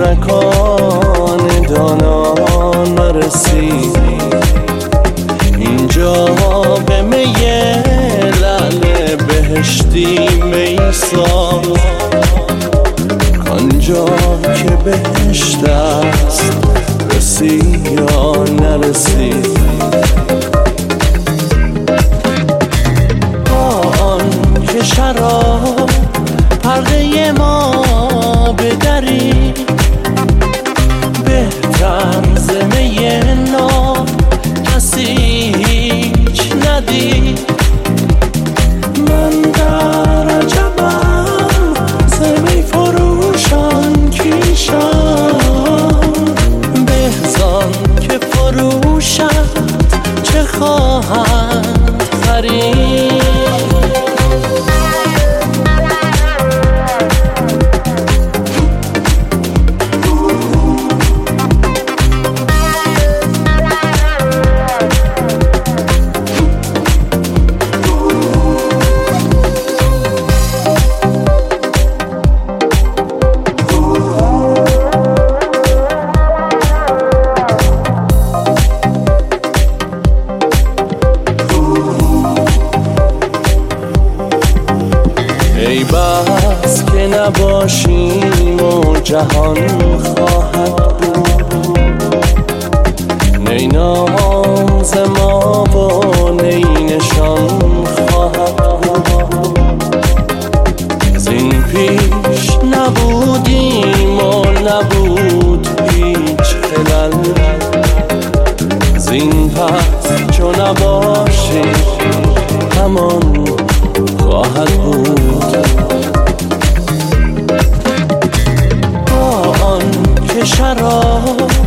مکان دانا نرسید، اینجا به میه لعل بهشتی میسا، آنجا که بهشت است رسی یا نرسید. که شراب پرده ما بدری، بهتر زمه نا کسی هیچ ندید. من در عجبم زمه فروشان کیشان، بهزان که فروشد چه خواهند خرید. ای بس که نباشیم و جهان خواهد بود، نی ناز ما و نی نشان خواهد بود. زین پیش نبودیم و نبود هیچ خلل، زین پس چو نباشیم همان خواهد بود. آن که شراب